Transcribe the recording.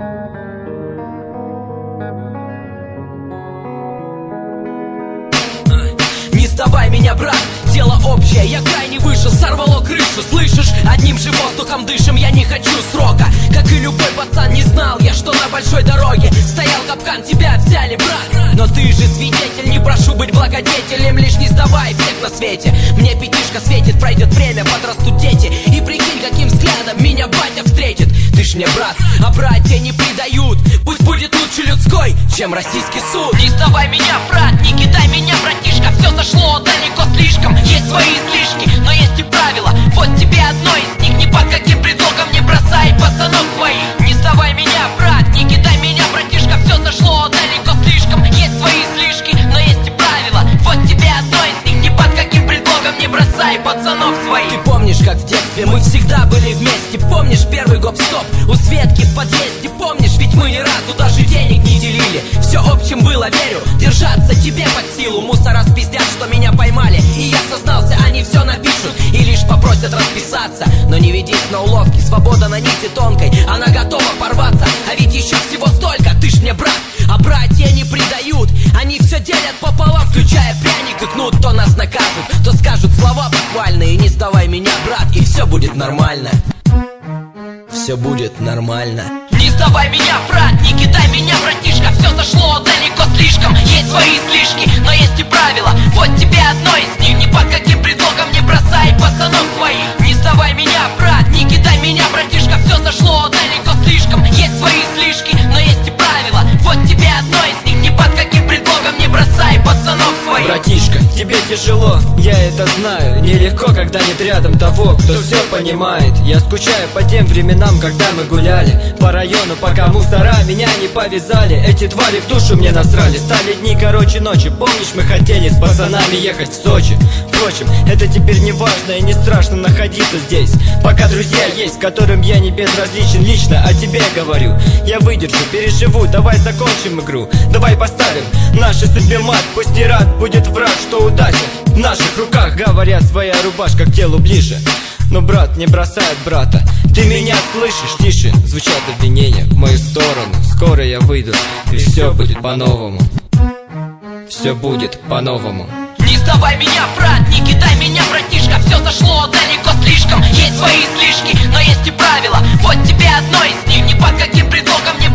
Не сдавай меня, брат, дело общее. Я крайне вышел, сорвало крышу, слышишь? Одним же воздухом дышим, я не хочу срока. Как и любой пацан, не знал я, что на большой дороге стоял капкан, тебя взяли, брат. Но ты же свидетель, не прошу быть благодетелем, лишь не сдавай всех на свете. Мне пятишка светит, пройдет время, подрастут дети, и прикинь, каким взглядом меня батя встретит. Ты ж мне брат, а братья не предают. Пусть будет лучше людской, чем российский суд. Не сдавай меня, брат, не кидай меня, братишка. Все зашло далеко слишком, есть свои излишки, но есть и правила. Вот тебе одно из них, ни под каким предлогом не бросай пацанов своих. Не сдавай меня, брат, не кидай меня, братишка. Все зашло далеко слишком, есть свои излишки, но есть и правила. Вот тебе одно из них, ни под каким предлогом не бросай пацанов своих. Ты помнишь, как в детстве мы всегда были вместе? Помнишь первый гоп-стоп у Светки в подъезде? Помнишь, ведь мы ни разу даже денег не делили. Все общим было, верю, держаться тебе под силу. Мусора спиздят, что меня поймали, и я сознался, они все напишут и лишь попросят расписаться. Но не ведись на уловки, свобода на нити тонкой, она готова порваться. А ведь еще всего столько, ты ж мне брат. А братья не предают, они все делят пополам, включая пряник и кнут. То нас накажут, то скажут слова похвальные. Не сдавай меня, брат, и все будет нормально. Все будет нормально. Не сдавай меня, брат, не кидай меня, братишка. Все зашло далеко слишком, есть свои излишки, но есть и правила. Вот тебе одно из них, ни под каким предлогом не бросай пацанов своих. Не сдавай меня, брат, не кидай меня, братишка. Все зашло далеко слишком, есть свои излишки, но есть и правила. Вот тебе одно из них, ни под каким предлогом не бросай пацанов своих. Братишка, тебе тяжело, я это знаю. Нелегко, когда нет рядом того, кто все понимает. Я скучаю по тем временам, когда мы гуляли по району, пока мусора меня не повязали. Эти твари в душу мне насрали, стали дни короче ночи. Помнишь, мы хотели с пацанами ехать в Сочи? Впрочем, это теперь не важно и не страшно находиться здесь, пока друзья есть, которым я не безразличен лично. О тебе говорю, я выдержу, переживу. Давай закончим игру, давай поставим наши судьбе мат. Пусть не рад будет враг, что удача в наших руках. Говорят, своя рубашка к телу ближе, но брат не бросает брата. Ты меня слышишь? Тише звучат обвинения в мою сторону. Скоро я выйду, и все будет по-новому. Все будет по-новому. Не сдавай меня, брат, не кидай меня, братишка. Все зашло далеко слишком, есть свои излишки, но есть и правила. Вот тебе одно из них, ни под каким предлогом не